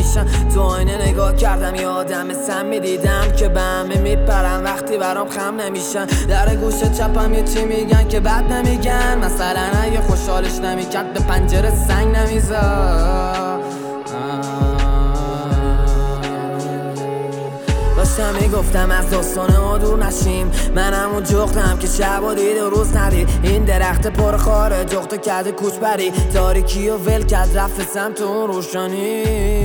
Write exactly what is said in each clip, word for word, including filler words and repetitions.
نمیشن. تو آینه نگاه کردم یه آدم سمی دیدم که به همه میپرن وقتی برام خم نمیشن. در گوشه چپم یه چی میگن که بد نمیگن، مثلا اگه خوشحالش نمیکرد به پنجره سنگ نمیزد. داشتم میگفتم از داستان ما دور نشیم، من همون جغدم که شب و دید و روز ندید. این درخت پر خاره جغد و کده کوچ بری، تاریکی و ول کد رفت سمت اون روشانی.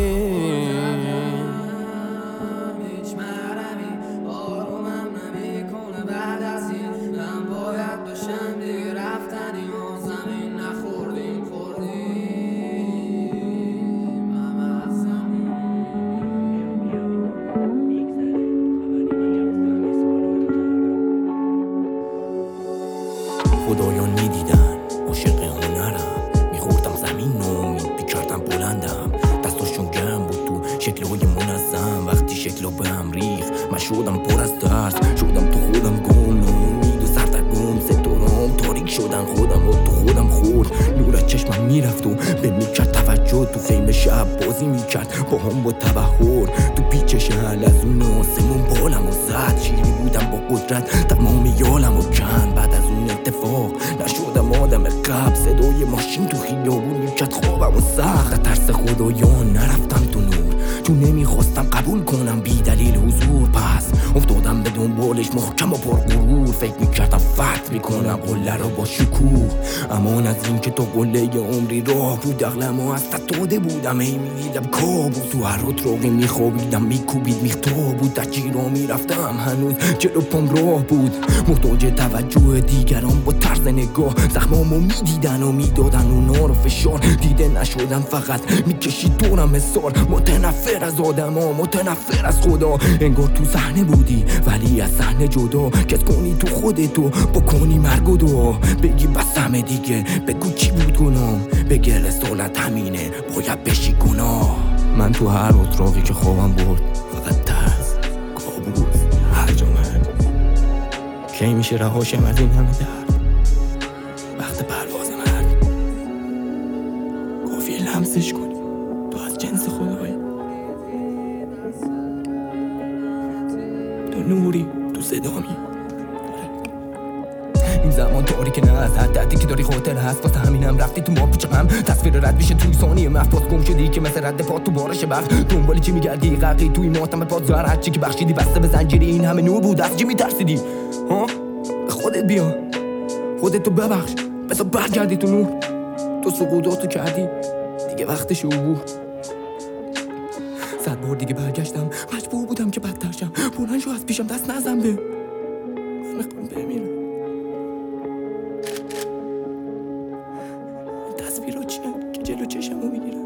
خدایان میدیدن عاشق هنرم، میخوردم زمین نومید بیکردم بلندم. دستاشون گرم بود تو شکلهای منظم، وقتی شکلا به هم ریخ من شدم پر از ترس، شدم تو خودم گم نومید و سردرگم. ستارام تاریک شدن خودم و تو خودم خورد، نور از چشمم میرفت و به میکرد توجه. تو خیمه شب بازی میکرد با هم با تبهر، تو پیچ شهل از اون آسمون بالم و زد. شیری بودم با قدرت تمام یالم و کند، بعد از اون اتفاق نشدم آدم قبل. صدای ماشین تو خیابون میکرد خوابم و سخت. ترس خدایان نرفتم تو نور، چون نمیخواستم قبول کنم بی دلیل حضور. پس افتادم به دنبالش محکم و پر غرور، فکر میکردم فتح میکنم قله رو با شکوه. امان از این که تو قله عمری راه بود، عقلم و از فتاده بودم ای میدیدم کابوس. تو هر اتراقی میخوابیدم میکوبید میختاب بود، از جیرا میرفتم هنوز جلو پام راه بود. محتاج توجه دیگران با طرز نگاه، زخمامو میدیدن و میدادن اونا رو فشار. دیده نشدم فقط میکشید دورم مثال، متنفر از آدم ها متنفر از خدا. انگار تو صحنه بودی ولی از صحنه جدا، کس کنی تو خودتو بکنی مرگ و دعا. بگی بس همه دیگه بگو چی بود گناه، بگی رسالت همینه باید بشی گناه. من تو هر اتراقی که خوابم برد فقط ترس کابوس هر جا من. کی میشه رهاشم از این همه درد، وقت پرواز مرد کافیه لمسش کنی تو از جنس خدایی. تو نوری تو صدامی، این زمان تاریک نه از حد دردی که داری خاطر هست، واسه همینم رفتی تو ما پیچ غم. تصویر رد میشه توی ثانیه محفاظ گم شدی که مثل رد پا تو بارش برق. دنبالی چی میگردی غرقی توی ماتم پاد زهر، هرچی که بخشیدی بسته به زنجیری. این همه نور بود از چی میترسیدی ها؟ خودت بیا خودتو ببخش، بذار برگردی تو نور. تو سقوطاتو کردی دیگه وقتش عبور. صد بار دیگه برگشتم مجبور بودم که بدتر شم. بلند شو از پیشم دست نزن به من، میخوام بمیرم. تصویرها چیه که جلو چشمو میگیرن؟